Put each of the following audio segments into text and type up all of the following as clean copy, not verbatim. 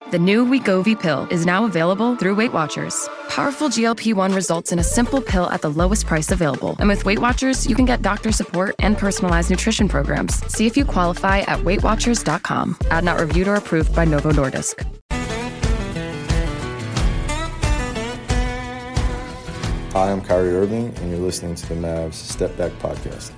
The new Wegovy pill is now available through Weight Watchers. Powerful GLP-1 results in a simple pill at the lowest price available. And with Weight Watchers, you can get doctor support and personalized nutrition programs. See if you qualify at WeightWatchers.com. Ad not reviewed or approved by Novo Nordisk. Hi, I'm Kyrie Irving, and you're listening to the Mavs Step Back Podcast.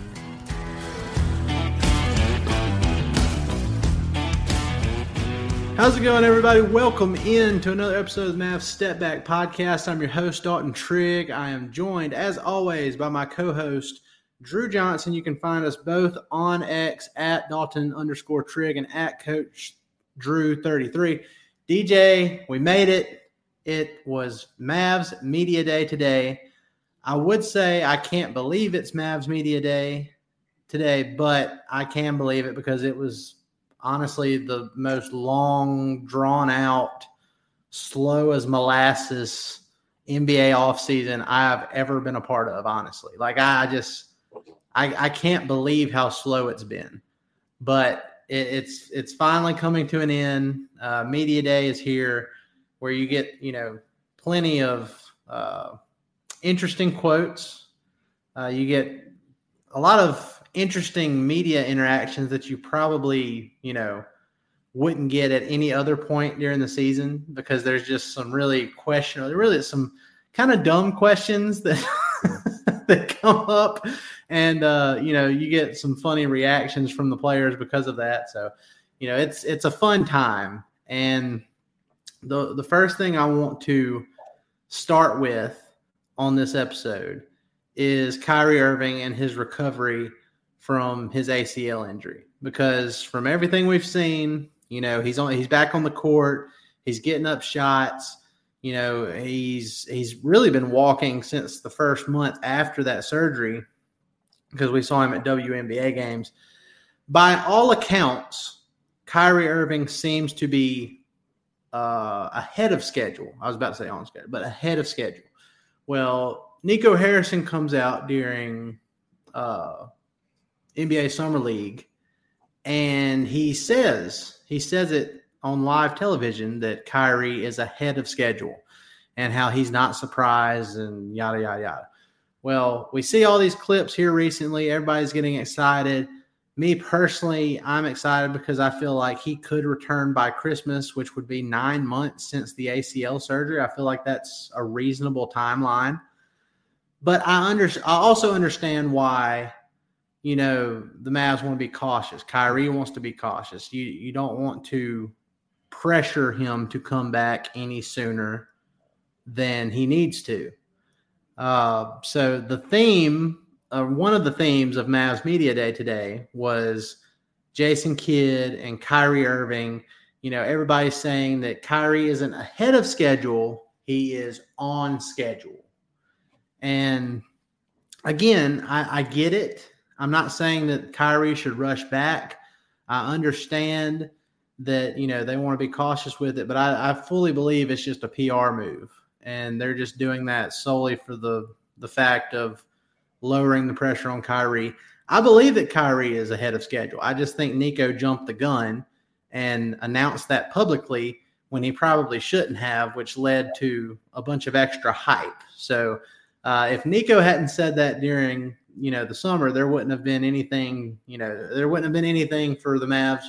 How's it going, everybody? Welcome in to another episode of the Mavs Step Back Podcast. I'm your host, Dalton Trigg. I am joined, as always, by my co-host, Drew Johnson. You can find us both on X at Dalton_Trigg and at Coach Drew33. DJ, we made it. It was Mavs Media Day today. I would say I can't believe it's Mavs Media Day today, but I can believe it because it was honestly the most long, drawn-out, slow as molasses NBA offseason I've ever been a part of, honestly. Like, I can't believe how slow it's been. But it's finally coming to an end. Media Day is here, where you get, plenty of interesting quotes. You get a lot of interesting media interactions that you probably, wouldn't get at any other point during the season, because there's just some really some kind of dumb questions that that come up, and you get some funny reactions from the players because of that. So, it's a fun time. And the first thing I want to start with on this episode is Kyrie Irving and his recovery from his ACL injury, because from everything we've seen, he's back on the court, he's getting up shots, he's really been walking since the first month after that surgery, because we saw him at WNBA games. By all accounts, Kyrie Irving seems to be ahead of schedule. I was about to say on schedule, but ahead of schedule. Well, Nico Harrison comes out during NBA Summer League, and he says it on live television that Kyrie is ahead of schedule and how he's not surprised and yada, yada, yada. Well, we see all these clips here recently. Everybody's getting excited. Me personally, I'm excited because I feel like he could return by Christmas, which would be 9 months since the ACL surgery. I feel like that's a reasonable timeline. But I also understand why, the Mavs want to be cautious. Kyrie wants to be cautious. You don't want to pressure him to come back any sooner than he needs to. So the theme, one of the themes of Mavs Media Day today was Jason Kidd and Kyrie Irving. Everybody's saying that Kyrie isn't ahead of schedule. He is on schedule. And again, I get it. I'm not saying that Kyrie should rush back. I understand that, they want to be cautious with it, but I fully believe it's just a PR move. And they're just doing that solely for the fact of lowering the pressure on Kyrie. I believe that Kyrie is ahead of schedule. I just think Nico jumped the gun and announced that publicly when he probably shouldn't have, which led to a bunch of extra hype. So if Nico hadn't said that during, the summer, there wouldn't have been anything, there wouldn't have been anything for the Mavs,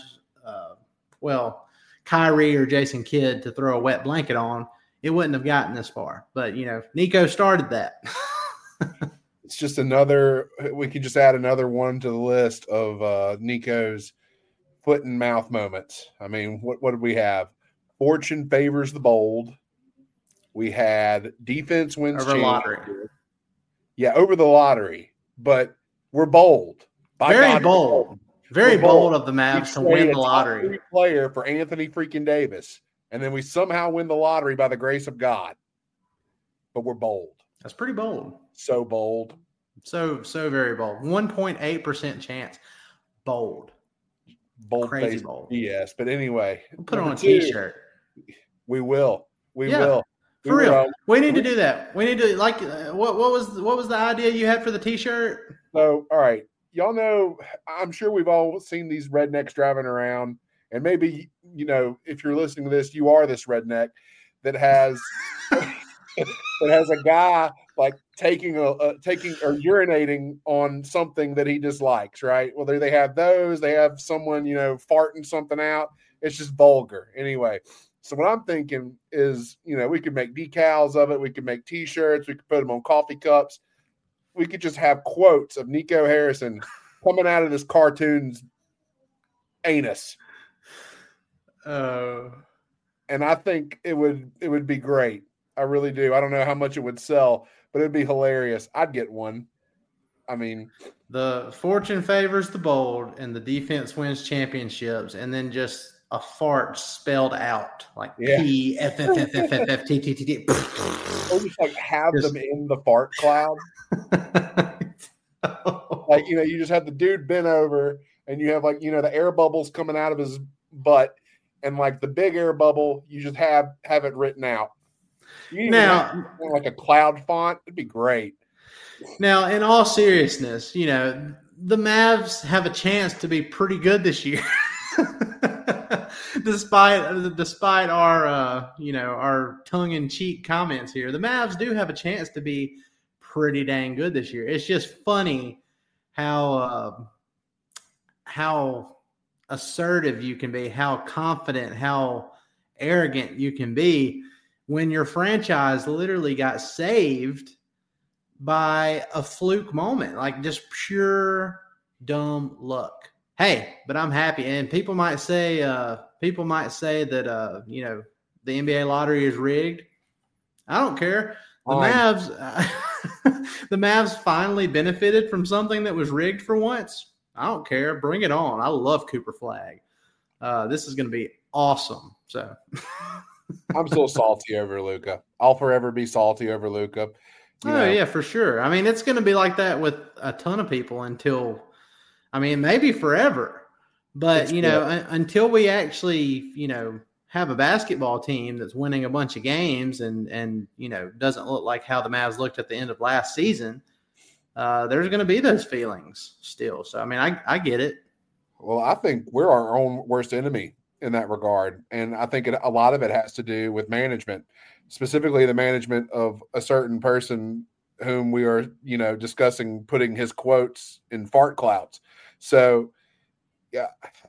Kyrie or Jason Kidd to throw a wet blanket on. It wouldn't have gotten this far. But, Nico started that. It's just we could just add another one to the list of Nico's foot and mouth moments. I mean, what did we have? Fortune favors the bold. We had defense wins over lottery. Yeah, over the lottery. But we're bold. Very bold. Very bold of the Mavs to win the lottery. Player for Anthony freaking Davis. And then we somehow win the lottery by the grace of God. But we're bold. That's pretty bold. So bold. So very bold. 1.8% chance. Bold. Crazy bold. Yes. But anyway. We'll put on a T-shirt. We will. We will. For real. We need to do that. We need to, what was the idea you had for the T-shirt? So, all right. Y'all know, I'm sure we've all seen these rednecks driving around And maybe, if you're listening to this, you are this redneck that has that has a guy like taking or urinating on something that he dislikes, right? Whether they have those, they have someone, farting something out. It's just vulgar. Anyway, so what I'm thinking is, we could make decals of it. We could make T-shirts. We could put them on coffee cups. We could just have quotes of Nico Harrison coming out of this cartoon's anus. And I think it would be great. I really do. I don't know how much it would sell, but it'd be hilarious. I'd get one. I mean, the fortune favors the bold, and the defense wins championships, and then just a fart spelled out like P F F F F F F T T T T. Or just like have them in the fart cloud. Like, you just have the dude bent over, and you have like, the air bubbles coming out of his butt, and like the big air bubble, you just have it written out. Now, like a cloud font, it'd be great. Now, in all seriousness, the Mavs have a chance to be pretty good this year. Despite our our tongue-in-cheek comments here, the Mavs do have a chance to be pretty dang good this year. It's just funny how assertive you can be, how confident, how arrogant you can be when your franchise literally got saved by a fluke moment, like just pure dumb luck. Hey, but I'm happy. And people might say that, the NBA lottery is rigged. I don't care. The Mavs finally benefited from something that was rigged for once. I don't care. Bring it on. I love Cooper Flag. This is going to be awesome. So I'm still salty over Luka. I'll forever be salty over Luka. Yeah, for sure. I mean, it's going to be like that with a ton of people until, maybe forever. But, until we actually, have a basketball team that's winning a bunch of games and doesn't look like how the Mavs looked at the end of last season, there's going to be those feelings still. So, I get it. Well, I think we're our own worst enemy in that regard. And I think a lot of it has to do with management, specifically the management of a certain person whom we are, discussing putting his quotes in fart clouds. So, yeah,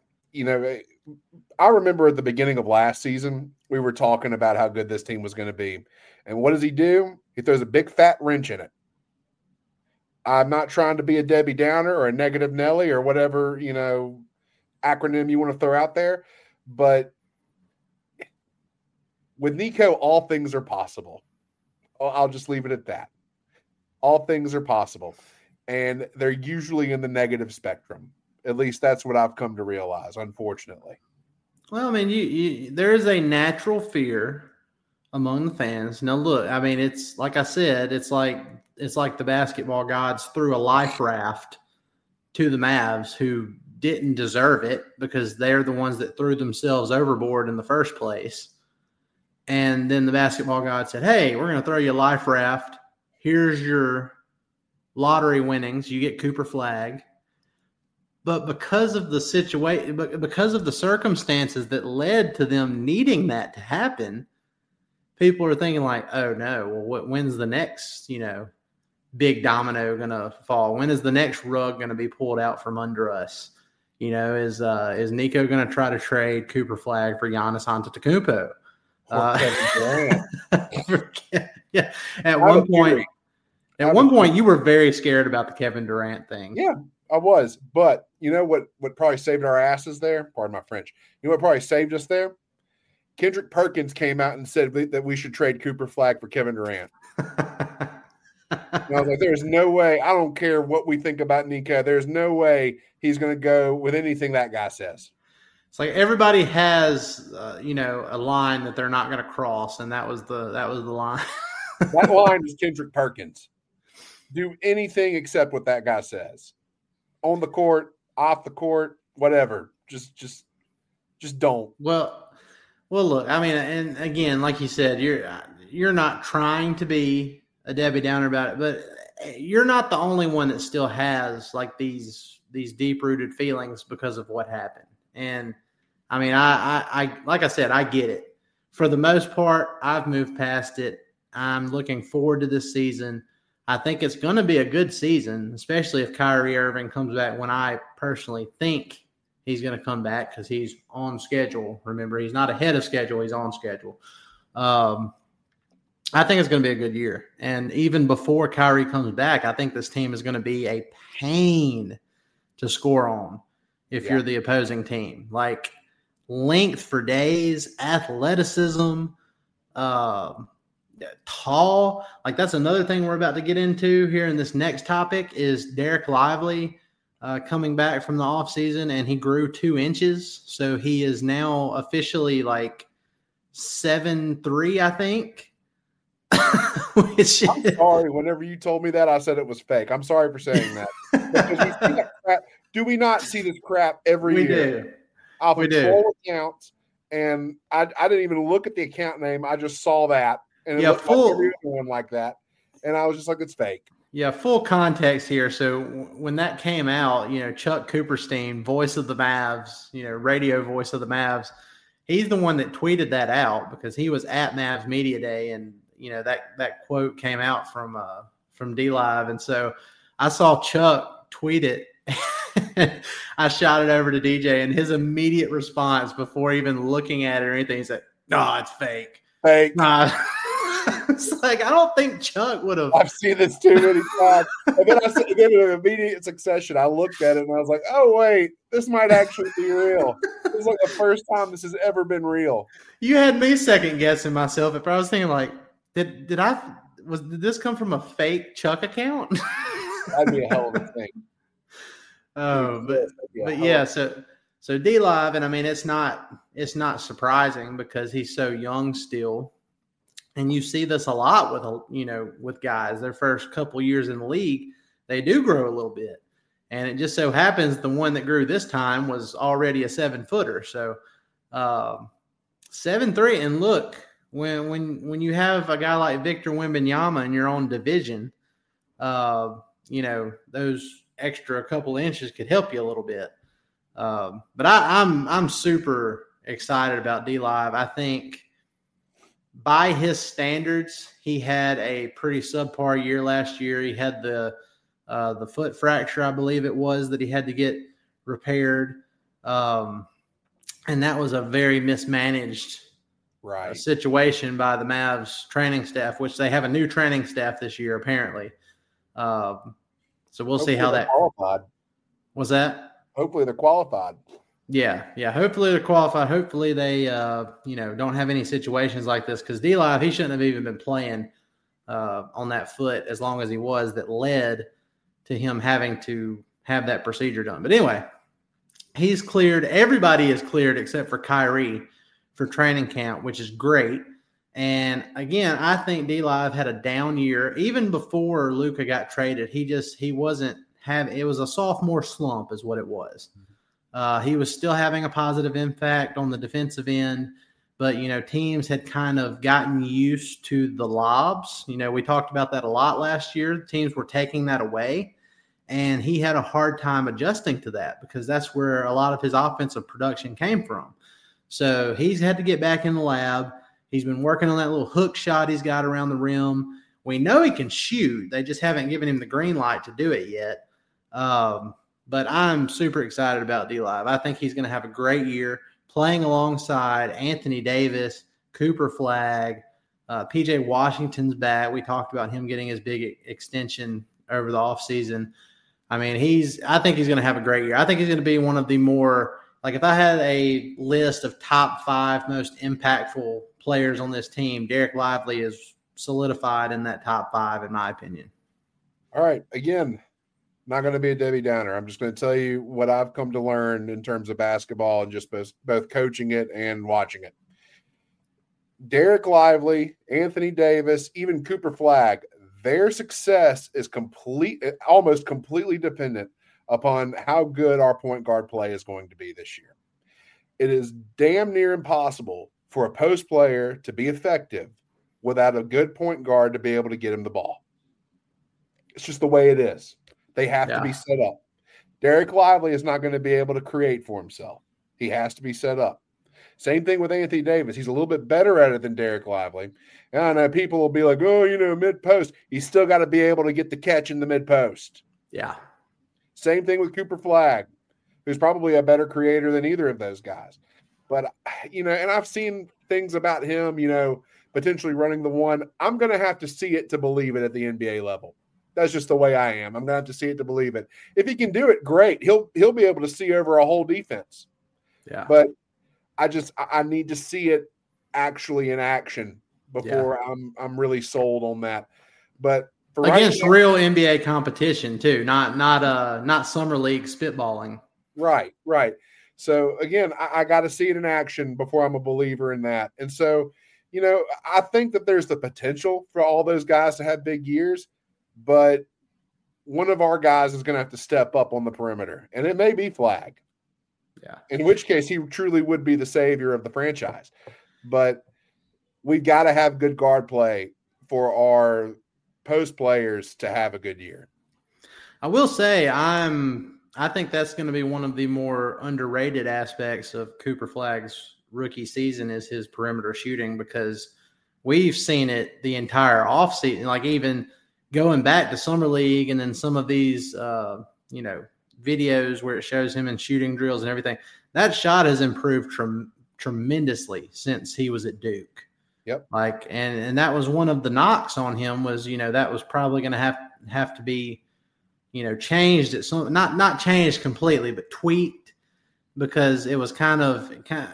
I remember at the beginning of last season, we were talking about how good this team was going to be. And what does he do? He throws a big fat wrench in it. I'm not trying to be a Debbie Downer or a negative Nelly or whatever, acronym you want to throw out there. But with Nico, all things are possible. I'll just leave it at that. All things are possible. And they're usually in the negative spectrum. At least that's what I've come to realize, unfortunately. Well, there is a natural fear among the fans. Now, look, it's like I said, it's like the basketball gods threw a life raft to the Mavs who didn't deserve it because they're the ones that threw themselves overboard in the first place. And then the basketball god said, hey, we're going to throw you a life raft. Here's your lottery winnings. You get Cooper Flag. But because of the situation, because of the circumstances that led to them needing that to happen, people are thinking like, oh no, well, when's the next, big domino going to fall? When is the next rug going to be pulled out from under us? Is Nico going to try to trade Cooper Flag for Giannis Antetokounmpo? Yeah. At one point, you were very scared about the Kevin Durant thing. Yeah, I was. But you know what probably saved our asses there? Pardon my French. You know what probably saved us there? Kendrick Perkins came out and said that we should trade Cooper Flag for Kevin Durant. And I was like, there's no way. I don't care what we think about Nico. There's no way he's going to go with anything that guy says. It's like everybody has, a line that they're not going to cross, and that was the line. That line is Kendrick Perkins. Do anything except what that guy says. On the court, off the court, whatever. Just don't. Well, look. And again, like you said, you're not trying to be a Debbie Downer about it, but you're not the only one that still has like these deep-rooted feelings because of what happened. And I mean, I like I said, I get it. For the most part, I've moved past it. I'm looking forward to this season. I think it's going to be a good season, especially if Kyrie Irving comes back when I personally think he's going to come back because he's on schedule. Remember, he's not ahead of schedule. He's on schedule. I think it's going to be a good year. And even before Kyrie comes back, I think this team is going to be a pain to score on if you're the opposing team. Like length for days, athleticism, tall. Like that's another thing we're about to get into here in this next topic is Derek Lively coming back from the offseason, and he grew 2 inches. So he is now officially like 7'3", I think. I'm sorry. Whenever you told me that, I said it was fake. I'm sorry for saying that. Because we see that crap. Do we not see this crap every year? We do. Accounts, and I didn't even look at the account name. I just saw that, and it looked like every one like that, and I was just like, it's fake. Yeah, full context here. So when that came out, Chuck Cooperstein, voice of the Mavs, radio voice of the Mavs, he's the one that tweeted that out because he was at Mavs Media Day, and that quote came out from D-Live. And so I saw Chuck tweet it. I shot it over to DJ, and his immediate response before even looking at it or anything, he said, "No, it's fake." Fake. Nah. It's like, I don't think Chuck would have. I've seen this too many times. And then in an immediate succession, I looked at it and I was like, oh, wait, this might actually be real. This is like the first time this has ever been real. You had me second guessing myself. If I was thinking like, did this come from a fake Chuck account? That'd be a hell of a thing. Oh, but yeah, so D-Live, and I mean, it's not surprising because he's so young still. And you see this a lot with guys. Their first couple years in the league, they do grow a little bit. And it just so happens the one that grew this time was already a 7-footer. So 7'3", and look, when you have a guy like Victor Wembanyama in your own division, those extra couple inches could help you a little bit. But I'm super excited about D-Live. I think by his standards, he had a pretty subpar year last year. He had the foot fracture, I believe it was, that he had to get repaired. And that was a very mismanaged situation by the Mavs training staff, which they have a new training staff this year, apparently. So we'll see how that qualified. Was that? Hopefully they're qualified. Yeah. Hopefully they're qualified. Hopefully they, don't have any situations like this because D-Live, he shouldn't have even been playing on that foot as long as he was, that led to him having to have that procedure done. But anyway, he's cleared. Everybody is cleared except for Kyrie for training camp, which is great. And again, I think D-Live had a down year. Even before Luka got traded, he wasn't having – it was a sophomore slump is what it was. He was still having a positive impact on the defensive end, but, teams had kind of gotten used to the lobs. We talked about that a lot last year. Teams were taking that away, and he had a hard time adjusting to that because that's where a lot of his offensive production came from. So he's had to get back in the lab. He's been working on that little hook shot he's got around the rim. We know he can shoot. They just haven't given him the green light to do it yet. But I'm super excited about D-Live. I think he's going to have a great year playing alongside Anthony Davis, Cooper Flagg, P.J. Washington's back. We talked about him getting his big extension over the offseason. I mean, I think he's going to have a great year. I think he's going to be one of the more, like if I had a list of top 5 most impactful players on this team, Derek Lively is solidified in that top 5, in my opinion. All right. Again, not going to be a Debbie Downer. I'm just going to tell you what I've come to learn in terms of basketball and just both coaching it and watching it. Derek Lively, Anthony Davis, even Cooper Flagg, their success is almost completely dependent upon how good our point guard play is going to be this year. It is damn near impossible for a post player to be effective without a good point guard to be able to get him the ball. It's just the way it is. They have to be set up. Derek Lively is not going to be able to create for himself. He has to be set up. Same thing with Anthony Davis. He's a little bit better at it than Derek Lively. And I know people will be like, oh, mid-post. He's still got to be able to get the catch in the mid-post. Yeah. Same thing with Cooper Flagg, who's probably a better creator than either of those guys. But, and I've seen things about him, potentially running the one. I'm going to have to see it to believe it at the NBA level. That's just the way I am. I'm going to have to see it to believe it. If he can do it, great. He'll be able to see over a whole defense. Yeah. But I need to see it actually in action before I'm really sold on that. But for against real NBA competition too, not summer league spitballing. Right. So again, I got to see it in action before I'm a believer in that. And so, I think that there's the potential for all those guys to have big years, but one of our guys is going to have to step up on the perimeter, and it may be Flagg. Yeah. In which case he truly would be the savior of the franchise. But we've got to have good guard play for our post players to have a good year. I will say I think that's going to be one of the more underrated aspects of Cooper Flagg's rookie season is his perimeter shooting, because we've seen it the entire offseason, like even going back to Summer League and then some of these, videos where it shows him in shooting drills and everything. That shot has improved tremendously since he was at Duke. Yep. And that was one of the knocks on him was, that was probably going to have to be, changed at some, not changed completely, but tweaked, because it was kind of,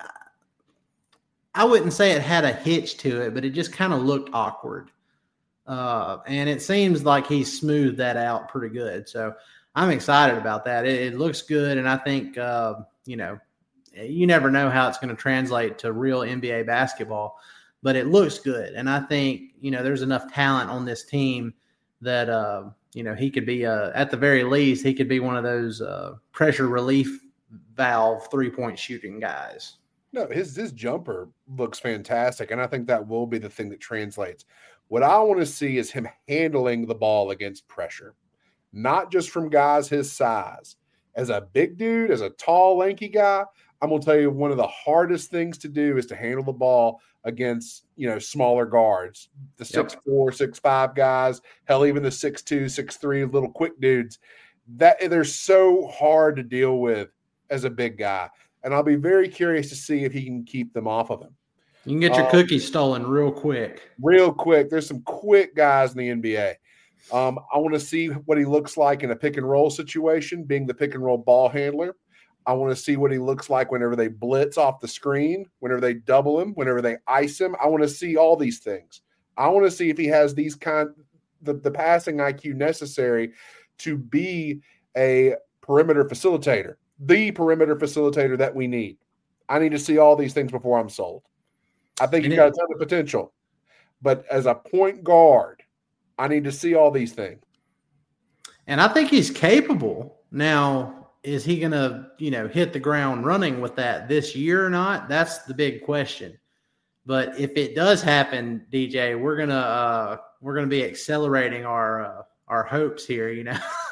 I wouldn't say it had a hitch to it, but it just kind of looked awkward. And it seems like he smoothed that out pretty good. So I'm excited about that. It looks good. And I think, you never know how it's going to translate to real NBA basketball, but it looks good. And I think, there's enough talent on this team that, he could be, at the very least, he could be one of those pressure relief valve 3-point shooting guys. No, his jumper looks fantastic, and I think that will be the thing that translates. What I want to see is him handling the ball against pressure, not just from guys his size. As a big dude, as a tall, lanky guy, I'm going to tell you one of the hardest things to do is to handle the ball against, smaller guards, the 6'4", 6'5" guys, hell, even the 6'2", 6'3" little quick dudes. That they're so hard to deal with as a big guy. And I'll be very curious to see if he can keep them off of him. You can get your cookies stolen real quick. Real quick. There's some quick guys in the NBA. I want to see what he looks like in a pick and roll situation, being the pick and roll ball handler. I want to see what he looks like whenever they blitz off the screen, whenever they double him, whenever they ice him. I want to see all these things. I want to see if he has these the passing IQ necessary to be a perimeter facilitator, the perimeter facilitator that we need. I need to see all these things before I'm sold. I think he's got a ton of potential. But as a point guard, I need to see all these things. And I think he's capable. Now, is he going to, hit the ground running with that this year or not? That's the big question. But if it does happen, DJ, we're gonna be accelerating our hopes here.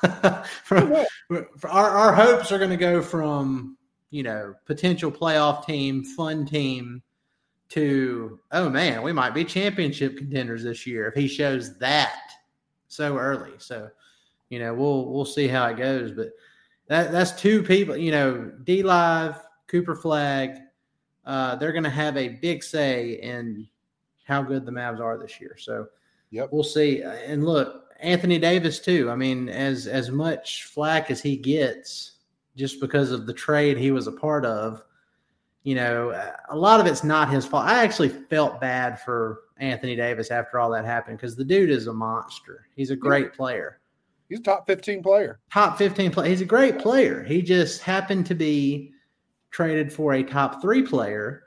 Our hopes are going to go from potential playoff team, fun team, to, oh man, we might be championship contenders this year if he shows that so early. So, we'll see how it goes. But that's two people, D-Live, Cooper Flagg, they're going to have a big say in how good the Mavs are this year. So we'll see. And look, Anthony Davis too. I mean, as much flack as he gets just because of the trade he was a part of, a lot of it's not his fault. I actually felt bad for Anthony Davis after all that happened because the dude is a monster. He's a great player. He's a top 15 player. Top 15 player. He's a great player. He just happened to be traded for a top 3 player.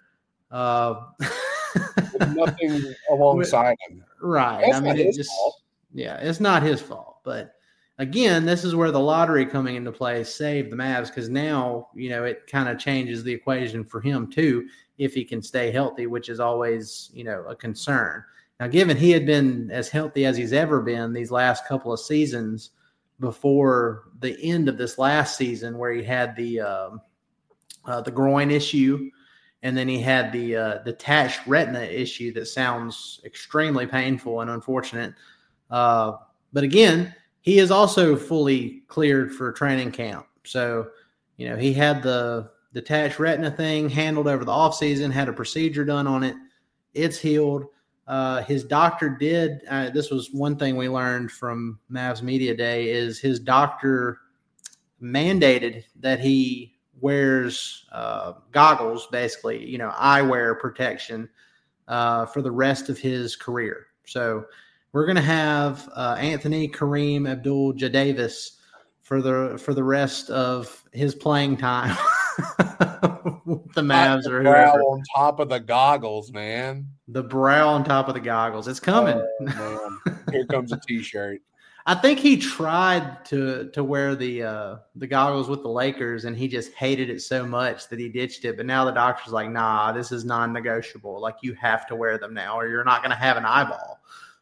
Nothing alongside him. Right. It's not his fault. But again, this is where the lottery coming into play saved the Mavs, because now, it kind of changes the equation for him too, if he can stay healthy, which is always, a concern. Now, given he had been as healthy as he's ever been these last couple of seasons before the end of this last season where he had the the groin issue, and then he had the detached retina issue that sounds extremely painful and unfortunate. But again, he is also fully cleared for training camp. So, he had the detached retina thing handled over the offseason, had a procedure done on it. It's healed. His doctor did. This was one thing we learned from Mavs Media Day is his doctor mandated that he wears goggles, basically, eyewear protection for the rest of his career. So we're going to have Anthony Kareem Abdul-Jadavis for the rest of his playing time with the Mavs or whoever. Brow on top of the goggles, man. The brow on top of the goggles. It's coming. Oh, here comes a T-shirt. I think he tried to wear the goggles with the Lakers, and he just hated it so much that he ditched it. But now the doctor's like, nah, this is non-negotiable. Like, you have to wear them now, or you're not going to have an eyeball.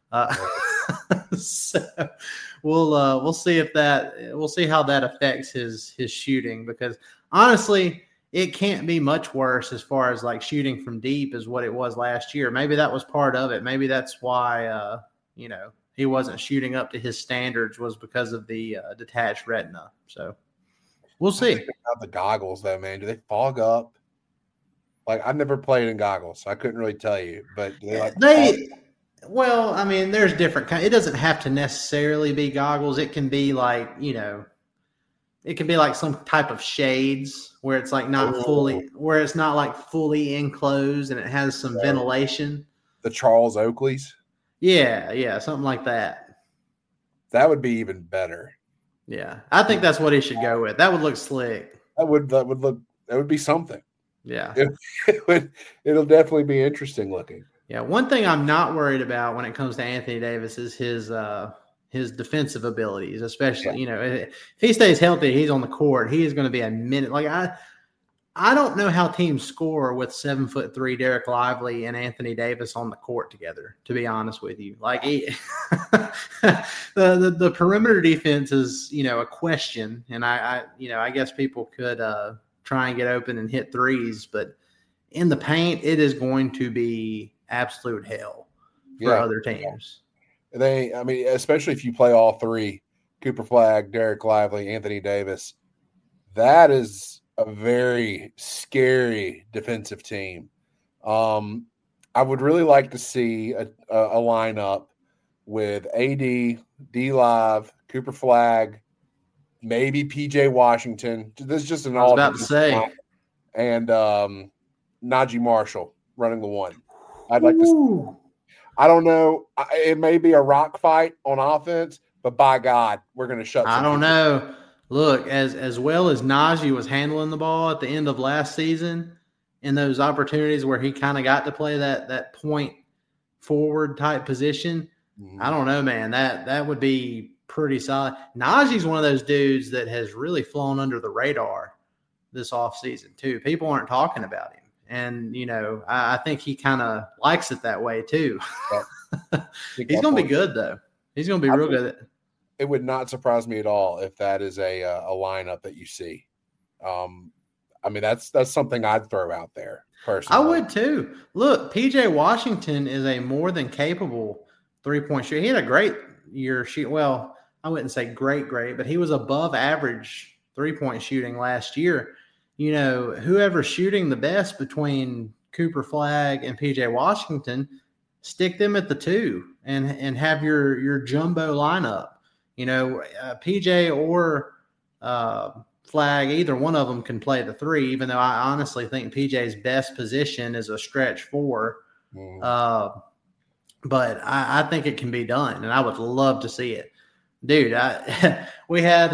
So we'll see we'll see how that affects his shooting, because honestly, it can't be much worse as far as like shooting from deep as what it was last year. Maybe that was part of it. Maybe that's why he wasn't shooting up to his standards, was because of the detached retina. So we'll see. About the goggles, though, man, do they fog up? Like, I've never played in goggles, so I couldn't really tell you. But well, I mean, there's different kinds. It doesn't have to necessarily be goggles. It can be like, it can be like some type of shades where it's like where it's not like fully enclosed and it has some ventilation. The Charles Oakleys. Yeah, something like that. That would be even better. Yeah, I think that's what he should go with. That would look slick. That would be something. Yeah, it'll definitely be interesting looking. Yeah, one thing I'm not worried about when it comes to Anthony Davis is his defensive abilities, especially, if he stays healthy, he's on the court, he is going to be a minute. Like, I don't know how teams score with 7'3" Derek Lively and Anthony Davis on the court together, to be honest with you. Like, the perimeter defense is, a question, and I guess people could try and get open and hit threes, but in the paint, it is going to be absolute hell for other teams. Especially if you play all three, Cooper Flagg, Derek Lively, Anthony Davis, that is a very scary defensive team. I would really like to see a lineup with AD, D-Live, Cooper Flagg, maybe PJ Washington. This is just an all. I was about to say. And Najee Marshall running the one. I'd like to. I don't know. It may be a rock fight on offense, but by God, we're going to shut. I don't know. Look, as well as Najee was handling the ball at the end of last season, in those opportunities where he kind of got to play that point forward type position, I don't know, man. That would be pretty solid. Najee's one of those dudes that has really flown under the radar this offseason too. People aren't talking about him. And, I think he kind of likes it that way too. He's going to be good, though. He's going to be real good. It would not surprise me at all if that is a lineup that you see. That's something I'd throw out there personally. I would too. Look, PJ Washington is a more than capable three-point shooter. He had a great year shooting. Well, I wouldn't say great, but he was above average three-point shooting last year. Whoever's shooting the best between Cooper Flagg and PJ Washington, stick them at the two and have your jumbo lineup. PJ or Flagg, either one of them can play the three, even though I honestly think PJ's best position is a stretch four. But I think it can be done, and I would love to see it. Dude, we had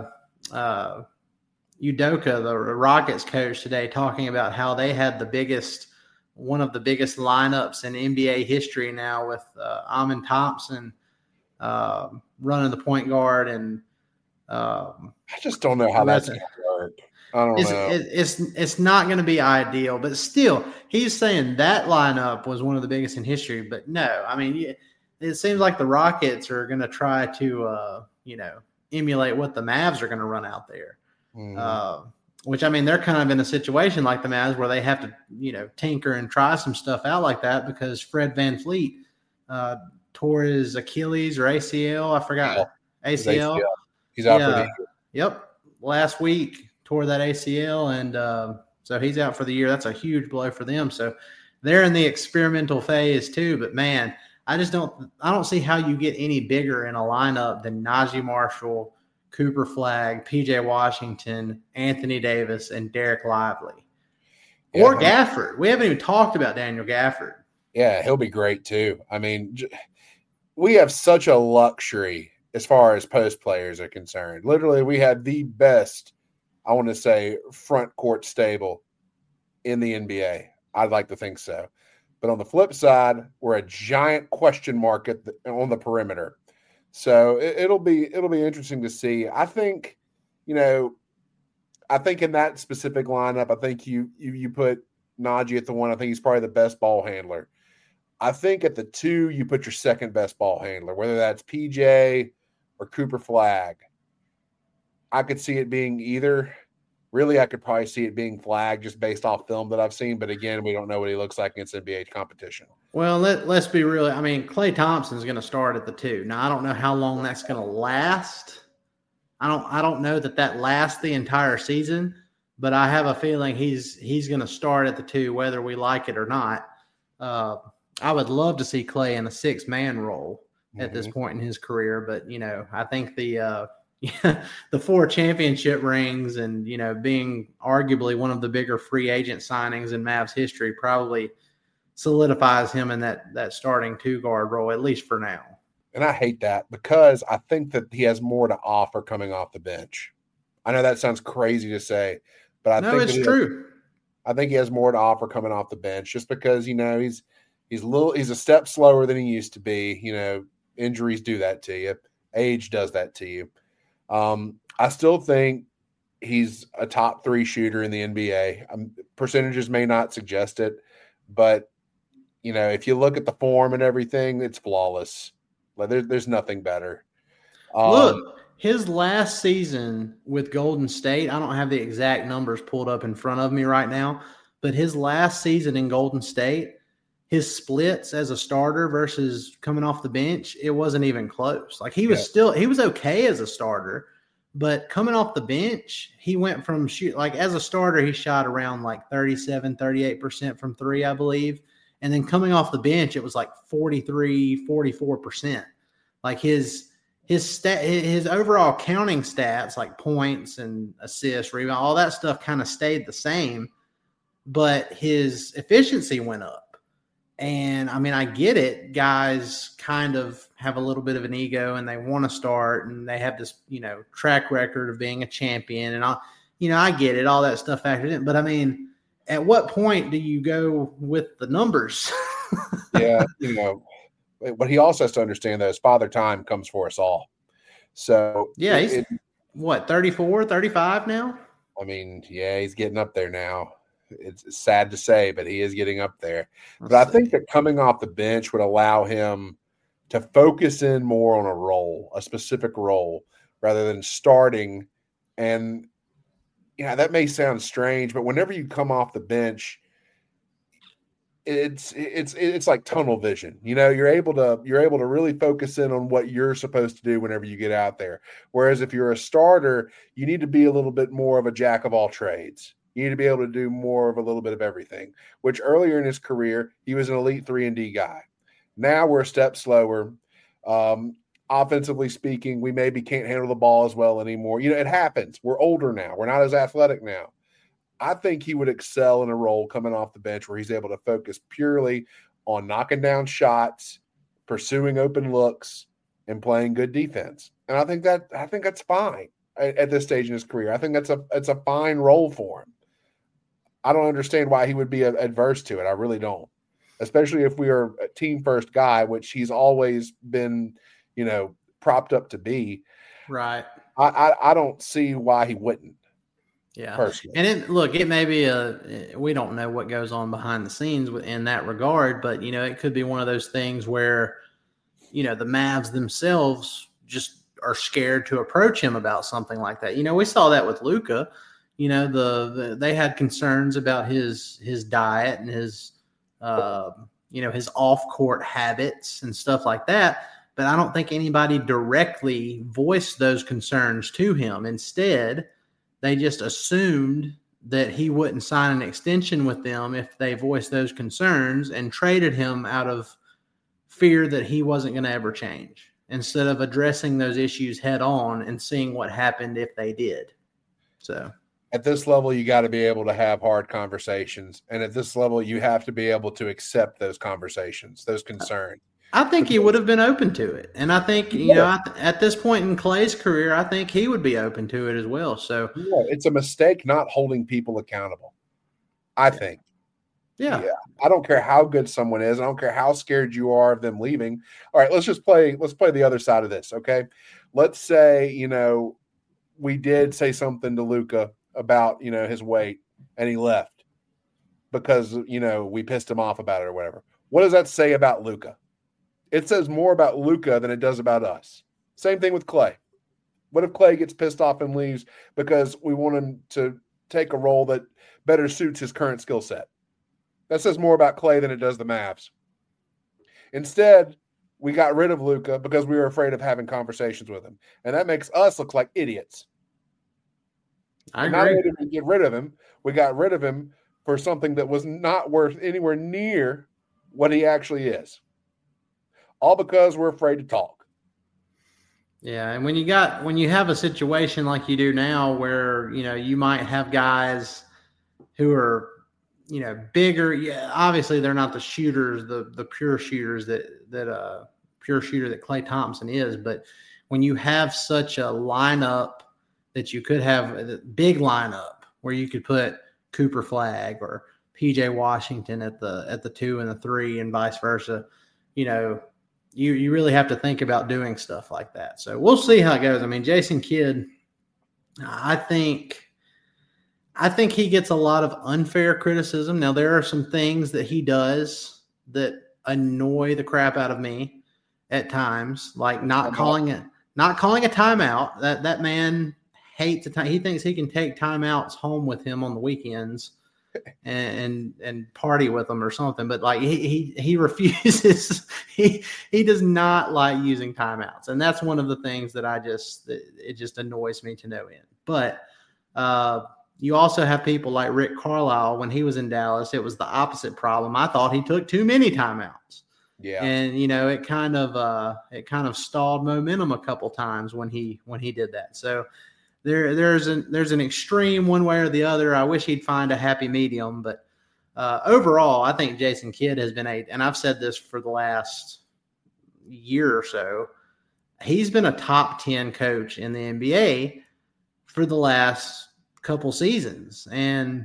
Udoka, the Rockets coach, today talking about how they had one of the biggest lineups in NBA history now with Amin Thompson running the point guard, and I just don't know how that's going to work. I don't know. It's not going to be ideal, but still, he's saying that lineup was one of the biggest in history. But no, it seems like the Rockets are going to try to emulate what the Mavs are going to run out there. which, I mean, they're kind of in a situation like the Mavs where they have to, tinker and try some stuff out like that because Fred VanVleet tore his Achilles or ACL. I forgot. Yeah, ACL. He's out for the year. Yep. Last week tore that ACL, and so he's out for the year. That's a huge blow for them. So they're in the experimental phase too. But man, I don't see how you get any bigger in a lineup than Najee Marshall, Cooper Flagg, PJ Washington, Anthony Davis, and Derek Lively. Yeah, or Gafford. We haven't even talked about Daniel Gafford. Yeah, he'll be great too. I mean, we have such a luxury as far as post players are concerned. Literally, we had the best, I want to say, front court stable in the NBA. I'd like to think so. But on the flip side, we're a giant question mark on the perimeter. So it'll be interesting to see. I think, in that specific lineup, I think you put Najee at the 1. I think he's probably the best ball handler. I think at the 2, you put your second best ball handler, whether that's PJ or Cooper Flagg. I could see it being either. Really, I could probably see it being Flagg just based off film that I've seen. But again, we don't know what he looks like against NBA competition. Well, let's be real. I mean, Klay Thompson's going to start at the 2. Now, I don't know how long that's going to last. I don't know that lasts the entire season, but I have a feeling he's going to start at the 2, whether we like it or not. I would love to see Klay in a 6-man role at this point in his career, but I think the 4 championship rings and being arguably one of the bigger free agent signings in Mavs history probably solidifies him in that starting 2-guard role, at least for now. And I hate that because I think that he has more to offer coming off the bench. I know that sounds crazy to say, but I think it's true. I think he has more to offer coming off the bench just because he's a step slower than he used to be. Injuries do that to you. Age does that to you. I still think he's a top 3 shooter in the NBA. Percentages may not suggest it, but if you look at the form and everything, it's flawless. Like there's nothing better. Look, his last season with Golden State, I don't have the exact numbers pulled up in front of me right now, but his last season in Golden State, his splits as a starter versus coming off the bench, it wasn't even close. Like he was okay as a starter, but coming off the bench, he went from as a starter, he shot around like 37, 38% from 3, I believe. And then coming off the bench, it was like 43, 44%. Like his overall counting stats, like points and assists, rebound, all that stuff kind of stayed the same, but his efficiency went up. And I mean, I get it. Guys kind of have a little bit of an ego and they want to start and they have this, track record of being a champion and I get it. All that stuff factored in. But I mean, at what point do you go with the numbers? Yeah. What he also has to understand though is Father Time comes for us all. So yeah, he's 34, 35 now? I mean, yeah, he's getting up there now. It's sad to say, but he is getting up there. But I think that coming off the bench would allow him to focus in more on a specific role, rather than starting. And that may sound strange, but whenever you come off the bench, it's like tunnel vision. You're able to really focus in on what you're supposed to do whenever you get out there. Whereas if you're a starter, you need to be a little bit more of a jack of all trades. You need to be able to do more of a little bit of everything, which earlier in his career, he was an elite 3-and-D guy. Now we're a step slower. Offensively speaking, we maybe can't handle the ball as well anymore. It happens. We're older now. We're not as athletic now. I think he would excel in a role coming off the bench where he's able to focus purely on knocking down shots, pursuing open looks, and playing good defense. And I think that's fine at this stage in his career. I think that's a fine role for him. I don't understand why he would be adverse to it. I really don't, especially if we are a team first guy, which he's always been, propped up to be. Right. I don't see why he wouldn't. Yeah. Personally. And it may be we don't know what goes on behind the scenes in that regard, but it could be one of those things where, the Mavs themselves just are scared to approach him about something like that. We saw that with Luka. they had concerns about his diet and his his off-court habits and stuff like that. But I don't think anybody directly voiced those concerns to him. Instead, they just assumed that he wouldn't sign an extension with them if they voiced those concerns, and traded him out of fear that he wasn't going to ever change, instead of addressing those issues head on and seeing what happened if they did. So at this level, you got to be able to have hard conversations. And at this level, you have to be able to accept those conversations, those concerns. I think he would have been open to it. And I think, at this point in Klay's career, I think he would be open to it as well. So it's a mistake not holding people accountable, I think. Yeah. I don't care how good someone is. I don't care how scared you are of them leaving. All right, let's play the other side of this, okay? Let's say, we did say something to Luka about, his weight, and he left because, we pissed him off about it or whatever. What does that say about Luka? It says more about Luka than it does about us. Same thing with Klay. What if Klay gets pissed off and leaves because we want him to take a role that better suits his current skill set? That says more about Klay than it does the Mavs. Instead, we got rid of Luka because we were afraid of having conversations with him. And that makes us look like idiots. I agree. Not only did we get rid of him, we got rid of him for something that was not worth anywhere near what he actually is. All because we're afraid to talk. Yeah, and when you have a situation like you do now where, you might have guys who are, bigger. Yeah, obviously they're not the shooters, the pure shooters that pure shooter that Klay Thompson is, but when you have such a lineup that you could have a big lineup where you could put Cooper Flagg or PJ Washington at the 2 and the 3 and vice versa, you really have to think about doing stuff like that. So we'll see how it goes. I mean, Jason Kidd, I think he gets a lot of unfair criticism. Now, there are some things that he does that annoy the crap out of me at times, like not calling a timeout. That man hates he thinks he can take timeouts home with him on the weekends and party with them or something. But like he refuses. He does not like using timeouts, and that's one of the things that it just annoys me to no end. But you also have people like Rick Carlisle. When he was in Dallas, it was the opposite problem. I thought he took too many timeouts. Yeah. And it kind of stalled momentum a couple times when he did that. So there's an extreme one way or the other. I wish he'd find a happy medium, but overall, I think Jason Kidd has been and I've said this for the last year or so, he's been a top 10 coach in the NBA for the last couple seasons. And,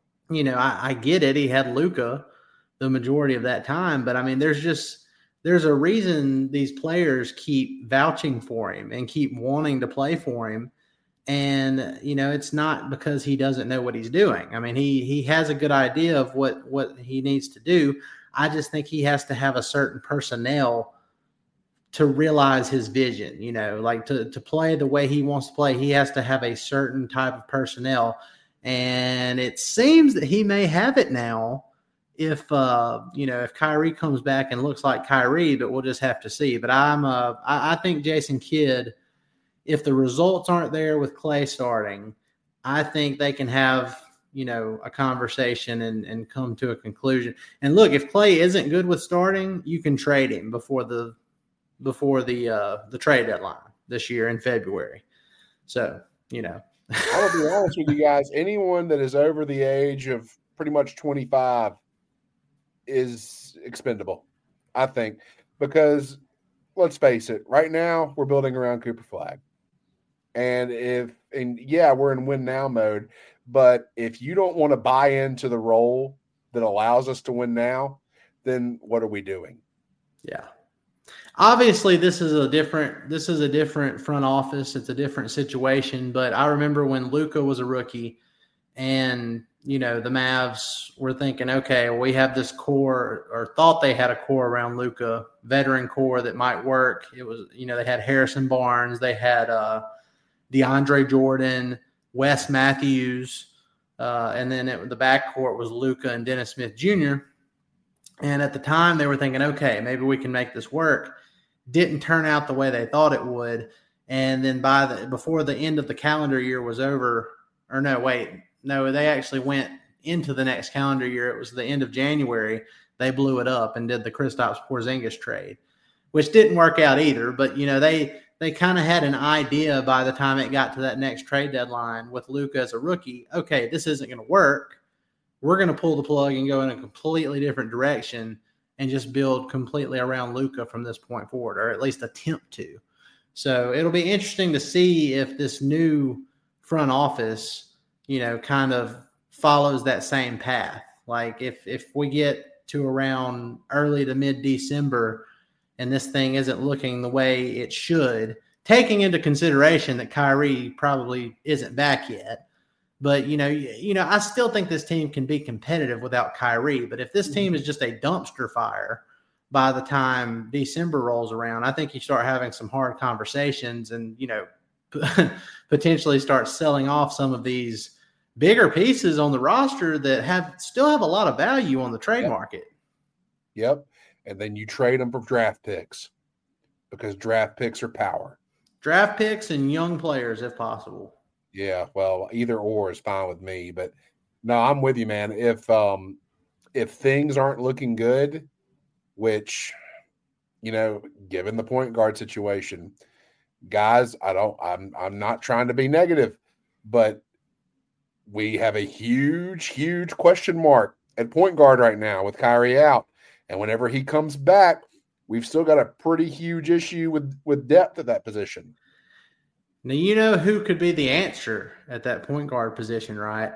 I get it. He had Luka the majority of that time, but I mean, there's a reason these players keep vouching for him and keep wanting to play for him. And, it's not because he doesn't know what he's doing. I mean, he has a good idea of what he needs to do. I just think he has to have a certain personnel to realize his vision, like to play the way he wants to play. He has to have a certain type of personnel. And it seems that he may have it now if Kyrie comes back and looks like Kyrie, but we'll just have to see. But I think Jason Kidd, if the results aren't there with Klay starting, I think they can have, a conversation and come to a conclusion. And look, if Klay isn't good with starting, you can trade him before the trade deadline this year in February. So, I'll be honest with you guys, anyone that is over the age of pretty much 25 is expendable, I think, because let's face it, right now we're building around Cooper Flagg. And we're in win now mode, but if you don't want to buy into the role that allows us to win now, then what are we doing? Yeah. Obviously this is a different front office. It's a different situation, but I remember when Luka was a rookie and, the Mavs were thinking, okay, well, we have this core, or thought they had a core around Luka, veteran core that might work. It was, they had Harrison Barnes, they had DeAndre Jordan, Wes Matthews, and then the backcourt was Luka and Dennis Smith Jr. And at the time, they were thinking, okay, maybe we can make this work. Didn't turn out the way they thought it would. And then before the end of the calendar year was over, they actually went into the next calendar year. It was the end of January. They blew it up and did the Kristaps Porzingis trade, which didn't work out either. But, they kind of had an idea by the time it got to that next trade deadline with Luka as a rookie. Okay, this isn't going to work. We're going to pull the plug and go in a completely different direction and just build completely around Luka from this point forward, or at least attempt to. So it'll be interesting to see if this new front office, kind of follows that same path. Like if we get to around early to mid-December and this thing isn't looking the way it should, taking into consideration that Kyrie probably isn't back yet. But, I still think this team can be competitive without Kyrie. But if this team is just a dumpster fire by the time December rolls around, I think you start having some hard conversations and, potentially start selling off some of these bigger pieces on the roster that still have a lot of value on the trade market. Yep. And then you trade them for draft picks because draft picks are power. Draft picks and young players if possible. Yeah, well, either or is fine with me. But no, I'm with you, man. If things aren't looking good, which, given the point guard situation, guys, I'm not trying to be negative, but we have a huge, huge question mark at point guard right now with Kyrie out. And whenever he comes back, we've still got a pretty huge issue with depth at that position. Now, you know who could be the answer at that point guard position, right?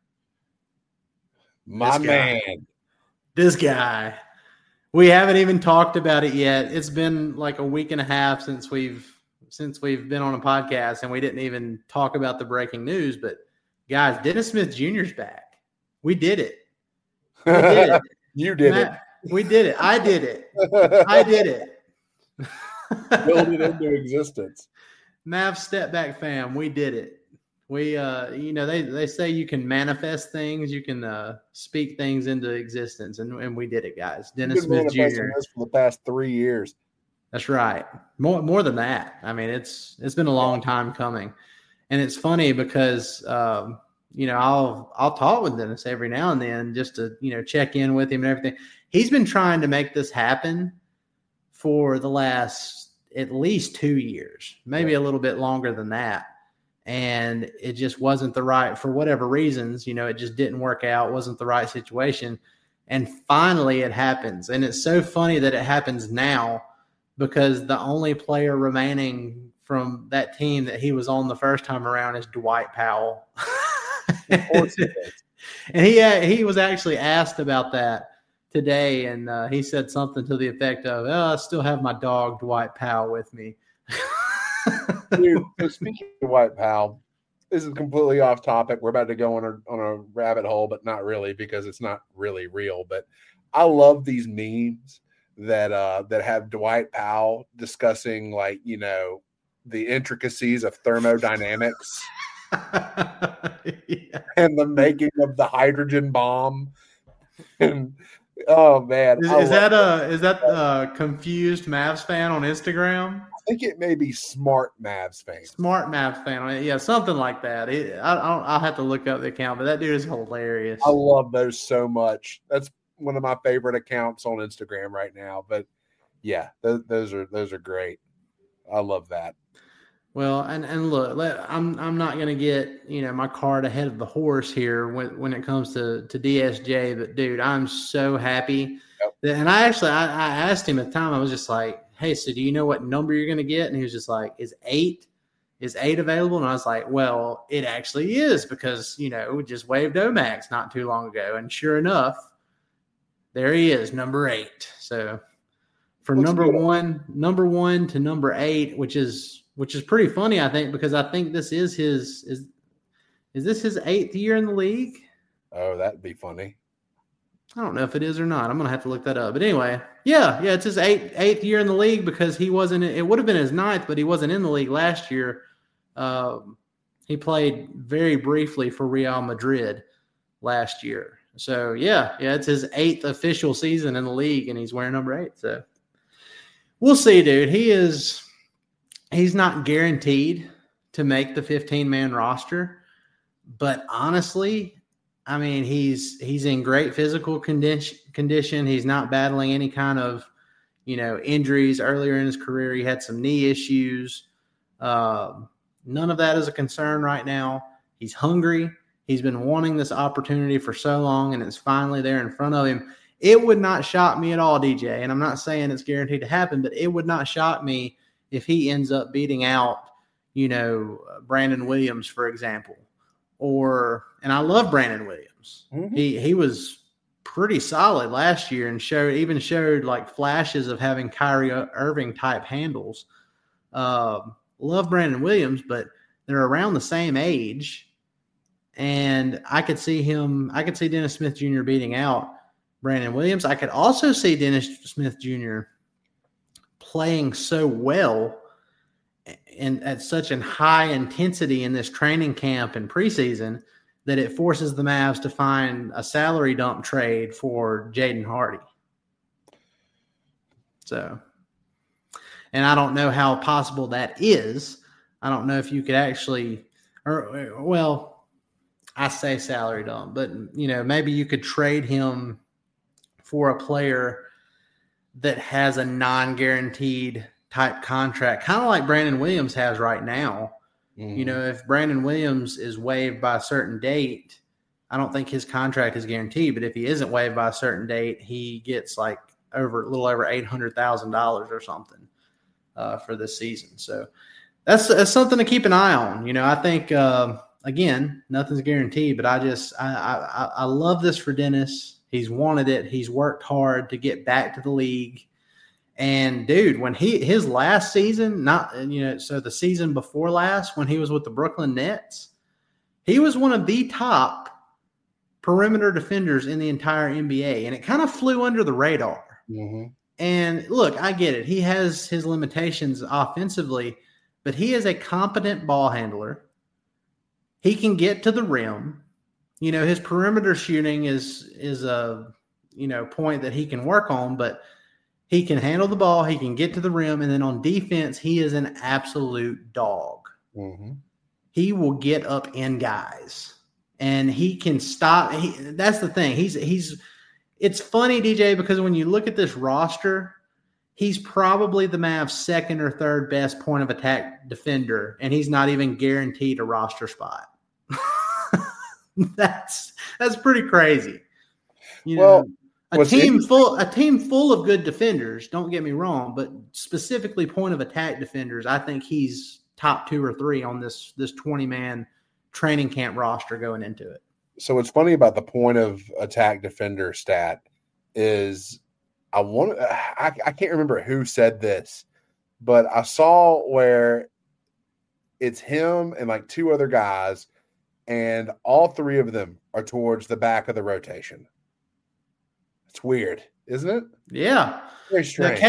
My man. This guy. We haven't even talked about it yet. It's been like a week and a half since we've been on a podcast, and we didn't even talk about the breaking news. But, guys, Dennis Smith Jr.'s back. We did it. We did it. You did it. We did it. I did it. I did it. Build it into existence. Mavs Step Back fam, we did it. We, they say you can manifest things, you can speak things into existence, and we did it, guys. Dennis Smith Jr. This for the past 3 years. That's right. More than that. I mean, it's been a long time coming, and it's funny because I'll talk with Dennis every now and then just to check in with him and everything. He's been trying to make this happen for the last at least 2 years, maybe a little bit longer than that. And it just wasn't for whatever reasons, it just didn't work out. Wasn't the right situation. And finally it happens. And it's so funny that it happens now because the only player remaining from that team that he was on the first time around is Dwight Powell. Of course he is. And he was actually asked about that today, and he said something to the effect of, I still have my dog Dwight Powell with me. Dude, so speaking of Dwight Powell, this is completely off topic. We're about to go on a rabbit hole, but not really because it's not really real. But I love these memes that have Dwight Powell discussing the intricacies of thermodynamics and the making of the hydrogen bomb. And oh man, is that confused Mavs fan on Instagram? I think it may be Smart Mavs fan. Smart Mavs fan, yeah, something like that. I'll have to look up the account, but that dude is hilarious. I love those so much. That's one of my favorite accounts on Instagram right now. But yeah, those are great. I love that. Well, and look, I'm not going to get my cart ahead of the horse here when it comes to DSJ, but dude, I'm so happy. Yep. And I asked him at the time. I was just like, hey, so do you know what number you're going to get? And he was just like, is 8 available? And I was like, well, it actually is because we just waived Omax not too long ago, and sure enough, there he is, number 8. So from number one to number 8, which is pretty funny, I think, because I think this is is this his 8th year in the league? Oh, that'd be funny. I don't know if it is or not. I'm going to have to look that up. But anyway, yeah, it's his eighth year in the league because he wasn't – it would have been his 9th, but he wasn't in the league last year. He played very briefly for Real Madrid last year. So, yeah, it's his 8th official season in the league, and he's wearing number 8. So, we'll see, dude. He's not guaranteed to make the 15-man roster, but honestly, I mean, he's in great physical condition. He's not battling any kind of, injuries. Earlier in his career, he had some knee issues. None of that is a concern right now. He's hungry. He's been wanting this opportunity for so long, and it's finally there in front of him. It would not shock me at all, DJ, and I'm not saying it's guaranteed to happen, but it would not shock me if he ends up beating out, Brandon Williams, for example. And I love Brandon Williams. Mm-hmm. He was pretty solid last year and showed like flashes of having Kyrie Irving type handles. Love Brandon Williams, but they're around the same age. And I could see Dennis Smith Jr. beating out Brandon Williams. I could also see Dennis Smith Jr. playing so well and at such a high intensity in this training camp and preseason that it forces the Mavs to find a salary dump trade for Jaden Hardy. So, and I don't know how possible that is. I don't know if you could actually, I say salary dump, but maybe you could trade him for a player that has a non-guaranteed type contract, kind of like Brandon Williams has right now. Mm-hmm. If Brandon Williams is waived by a certain date, I don't think his contract is guaranteed, but if he isn't waived by a certain date, he gets like a little over $800,000 or something for this season. So that's something to keep an eye on. I think, again, nothing's guaranteed, but I love this for Dennis. He's wanted it. He's worked hard to get back to the league. And dude, when his last season, so the season before last, when he was with the Brooklyn Nets, he was one of the top perimeter defenders in the entire NBA, and it kind of flew under the radar. Mm-hmm. And look, I get it. He has his limitations offensively, but he is a competent ball handler. He can get to the rim. His perimeter shooting is a point that he can work on, but he can handle the ball. He can get to the rim. And then on defense, he is an absolute dog. Mm-hmm. He will get up in guys. And he can stop. That's the thing. It's funny, DJ, because when you look at this roster, he's probably the Mavs' second or third best point of attack defender, and he's not even guaranteed a roster spot. That's pretty crazy. A team full of good defenders, don't get me wrong, but specifically point of attack defenders, I think he's top 2 or 3 on this 20-man training camp roster going into it. So what's funny about the point of attack defender stat is I can't remember who said this, but I saw where it's him and like 2 other guys, and all 3 of them are towards the back of the rotation. It's weird, isn't it? Yeah. Very strange.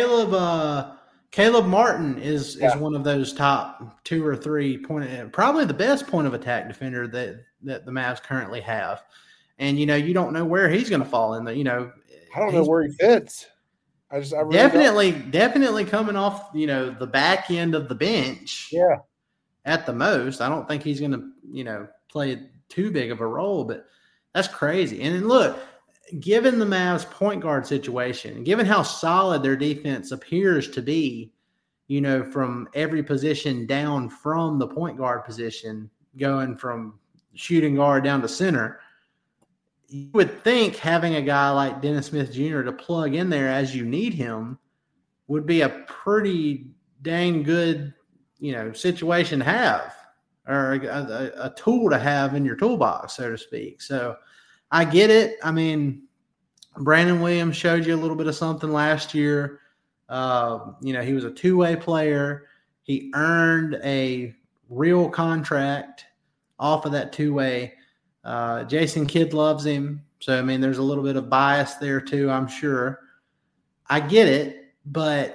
Caleb Martin is one of those top 2 or 3 probably the best point of attack defender that the Mavs currently have. And, you don't know where he's going to fall in. I don't know where he fits. I really definitely coming off, the back end of the bench. Yeah. At the most. I don't think he's going to, play too big of a role, but that's crazy. And then look, given the Mavs point guard situation, given how solid their defense appears to be, from every position down from the point guard position, going from shooting guard down to center, you would think having a guy like Dennis Smith Jr. to plug in there as you need him would be a pretty dang good, situation to have, or a tool to have in your toolbox, so to speak. So I get it. I mean, Brandon Williams showed you a little bit of something last year. He was a 2-way player. He earned a real contract off of that 2-way. Jason Kidd loves him. So, I mean, there's a little bit of bias there too, I'm sure. I get it, but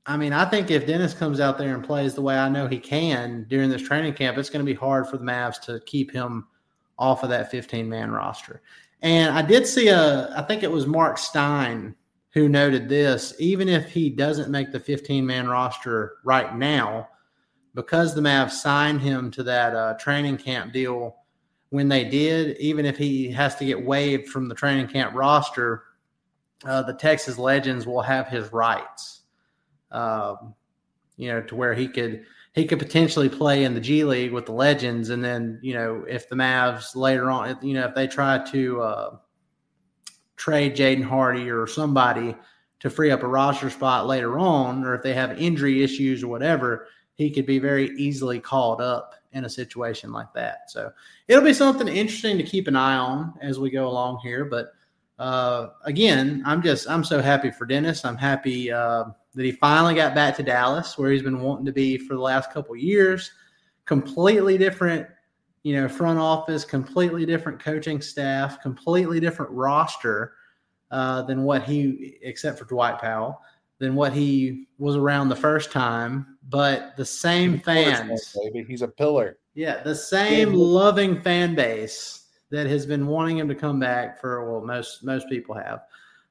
I mean, I think if Dennis comes out there and plays the way I know he can during this training camp, it's going to be hard for the Mavs to keep him off of that 15-man roster. And I did see I think it was Mark Stein who noted this, even if he doesn't make the 15-man roster right now, because the Mavs signed him to that training camp deal when they did, even if he has to get waived from the training camp roster, the Texas Legends will have his rights, to where he could potentially play in the G League with the Legends. And then, if the Mavs later on, if they try to trade Jaden Hardy or somebody to free up a roster spot later on, or if they have injury issues or whatever, he could be very easily called up in a situation like that. So it'll be something interesting to keep an eye on as we go along here. But again, I'm so happy for Dennis. I'm happy that he finally got back to Dallas, where he's been wanting to be for the last couple of years. Completely different, front office, completely different coaching staff, completely different roster than what except for Dwight Powell, than what he was around the first time. But the same fans, baby, he's a pillar. Yeah, the same loving fan base that has been wanting him to come back for, most people have.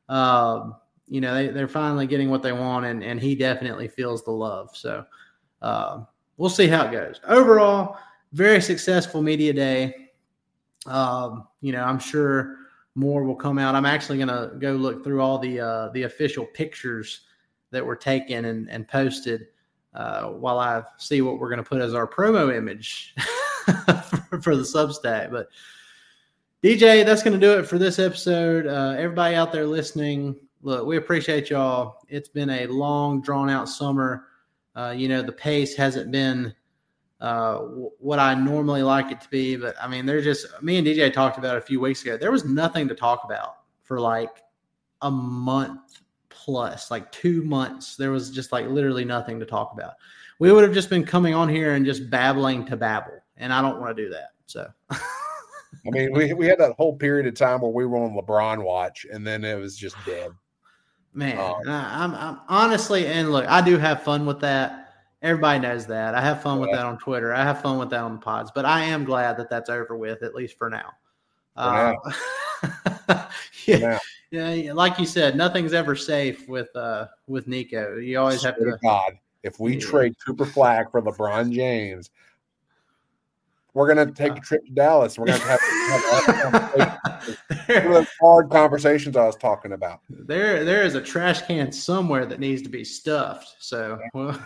They're finally getting what they want, and he definitely feels the love. So we'll see how it goes. Overall, very successful media day. I'm sure more will come out. I'm actually going to go look through all the official pictures that were taken and posted while I see what we're going to put as our promo image for the Substack. But DJ, that's going to do it for this episode. Everybody out there listening, look, we appreciate y'all. It's been a long, drawn-out summer. The pace hasn't been what I normally like it to be. But, I mean, me and DJ talked about it a few weeks ago. There was nothing to talk about for like a month plus, like 2 months. There was just like literally nothing to talk about. We would have just been coming on here and just babbling to babble, and I don't want to do that. So, I mean, we had that whole period of time where we were on LeBron watch, and then it was just dead. Man, I'm honestly, and look, I do have fun with that. Everybody knows that. I have fun with that on Twitter. I have fun with that on the pods, but I am glad that that's over with, at least for now. Yeah, like you said, nothing's ever safe with Nico. You always have to. God, if we trade Cooper Flag for LeBron James, we're going to take a trip to Dallas. We're going to have those hard conversations I was talking about. There is a trash can somewhere that needs to be stuffed. So,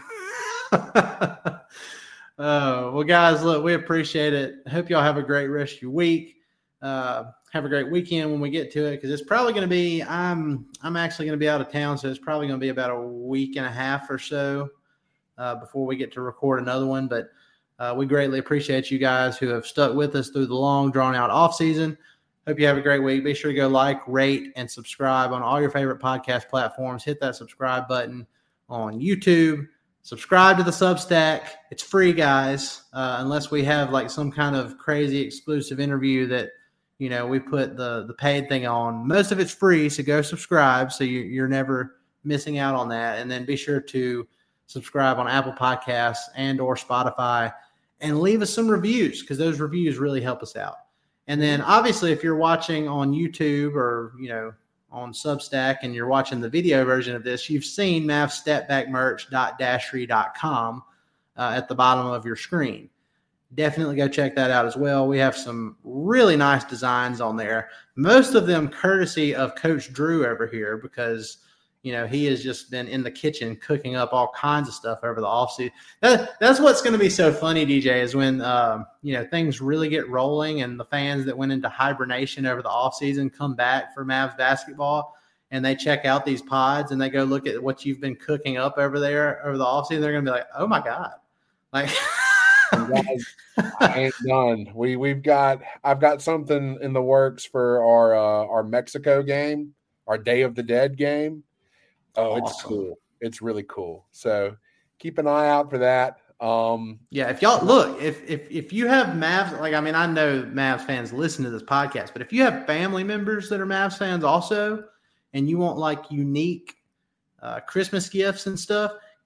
well, guys, look, we appreciate it. I hope y'all have a great rest of your week. Have a great weekend when we get to it, because it's probably going to be. I'm actually going to be out of town, so it's probably going to be about a week and a half or so before we get to record another one. But we greatly appreciate you guys who have stuck with us through the long, drawn-out off-season. Hope you have a great week. Be sure to go like, rate, and subscribe on all your favorite podcast platforms. Hit that subscribe button on YouTube. Subscribe to the Substack. It's free, guys, unless we have like some kind of crazy exclusive interview that we put the paid thing on. Most of it's free, so go subscribe so you're never missing out on that. And then be sure to subscribe on Apple Podcasts and or Spotify, and leave us some reviews, because those reviews really help us out. And then obviously if you're watching on YouTube or, on Substack and you're watching the video version of this, you've seen mavstepbackmerch.dashery.com at the bottom of your screen. Definitely go check that out as well. We have some really nice designs on there. Most of them courtesy of Coach Drew over here, because he has just been in the kitchen cooking up all kinds of stuff over the offseason. That's what's going to be so funny, DJ, is when things really get rolling and the fans that went into hibernation over the offseason come back for Mavs basketball, and they check out these pods and they go look at what you've been cooking up over there over the offseason. They're going to be like, oh my God. Like, guys, I ain't done. I've got something in the works for our Mexico game, our Day of the Dead game. Oh, awesome. It's cool. It's really cool. So keep an eye out for that. Yeah, if y'all look, if you have Mavs, like, I mean, I know Mavs fans listen to this podcast, but if you have family members that are Mavs fans also, and you want like unique Christmas gifts and stuff,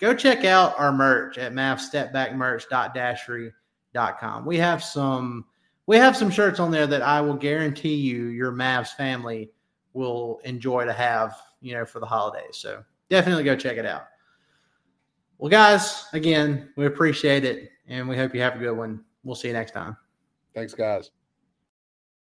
go check out our merch at mavsstepbackmerch.dashery.com. We have some shirts on there that I will guarantee your Mavs family will enjoy to have, for the holidays. So definitely go check it out. Well, guys, again, we appreciate it, and we hope you have a good one. We'll see you next time. Thanks, guys.